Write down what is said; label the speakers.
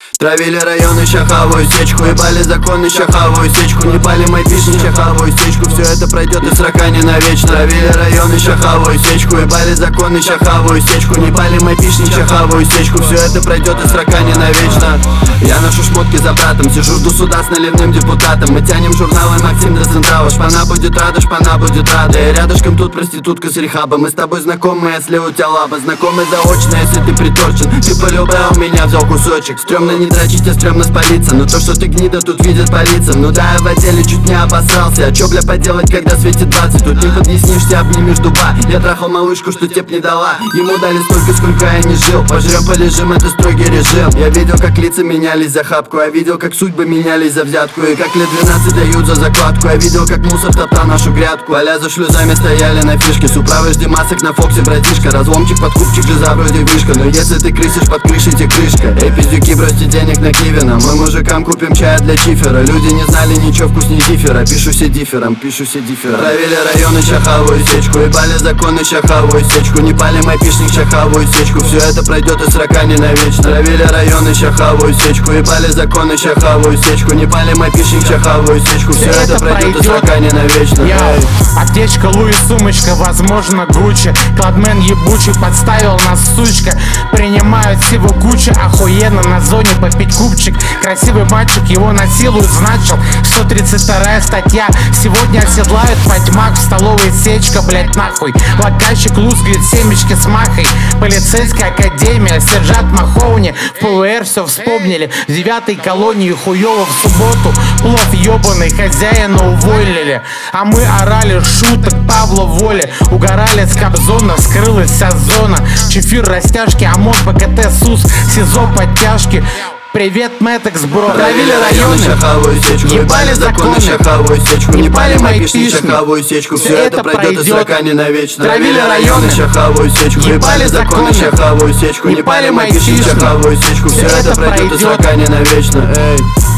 Speaker 1: Травили районы, щахавую сечку, ебали законы, щахавую сечку. Не пали мои песни, щахавую сечку. Все это пройдет и срока не навечно. Травили районы, щахавую сечку, ебали законы, щахавую сечку. Не пали мои песни, щахавую сечку. Все это пройдет и срока не навечно. Я ношу шмотки за братом, сижу, жду суда с наливным депутатом. Мы тянем журналы Максим до Централа. Шпана будет рада, шпана будет рада. И рядышком тут проститутка с рехаба. Мы с тобой знакомы, если у тебя лаба. Знакомы заочно, если ты приторчен. Ты полюбил, у меня взял кусочек. Стремно не дрочить, а стрёмно спалиться. Но то, что ты гнида, тут видит полиция. Ну да, я в отделе чуть не обосрался. А чё, бля, поделать, когда светит 20? Тут не подъяснишься, обнимешь дуба. Я трахал малышку, что тебе не дала. Ему дали столько, сколько я не жил. Пожрём, полежим, это строгий режим. Я видел, как лица менялись за хапку. Я видел, как судьбы менялись за взятку. И как лет 12 дают за закладку. Я видел, как мусор топтал нашу грядку. Аля за шлюзами стояли на фишке. С управы жди масок на Фоксе, братишка. Разломчик, подкупчик, жиза вроде вышка. Но если ты крысишь под крышей, тебе крышка. Эй, пиздюки, бросьте денег на Кивина. Мы мужикам купим чая для чифера. Люди не знали ничего вкуснее диффера. Пишу се диффером, пишу се диффером. Травили районы, щахавую сечку. Ебали законы, щахавую сечку. Не пали мой пишник, щахавую сечку. Все это пройдет и срока не навечно. Травили районы, щахавую сечку. Ебали законы, щахавую сечку. Не пали мой пишник, щахавую сечку. Все это пройдет и срока не навечно.
Speaker 2: Аптечка, Луи, сумочка, возможно, Гуччи. Кладмен ебучий подставил нас, сучка. Принимают всего куча, охуенно на зоне попить кубчик. Красивый мальчик, его насилуют, значил 132 статья. Сегодня оседлают потьмак в столовой, сечка, блять, нахуй. Локальщик лузгает семечки с махой. Полицейская академия, сержант Махоуни. В ПВР все вспомнили. В 9-й колонии хуёво в субботу. Плов ебаный, хозяина уволили. А мы орали шуток Павла Воли. Угорали с Кобзона, вскрылась вся зона. Чефир, растяжки, ОМОН, ПКТ, СУС, СИЗО, подтяжки. Привет, Мэтекс, бро.
Speaker 1: Травили районы, щахавую сечку. Ебали законы, щахавую сечку. Не пали мои пишни, щахавую сечку. Все это пройдет и срока не навечно. Травили районы, щахавую сечку. Ебали законы, щахавую сечку. Не пали мои пишни, щахавую сечку. Все это пройдет и срока не навечно. Эй.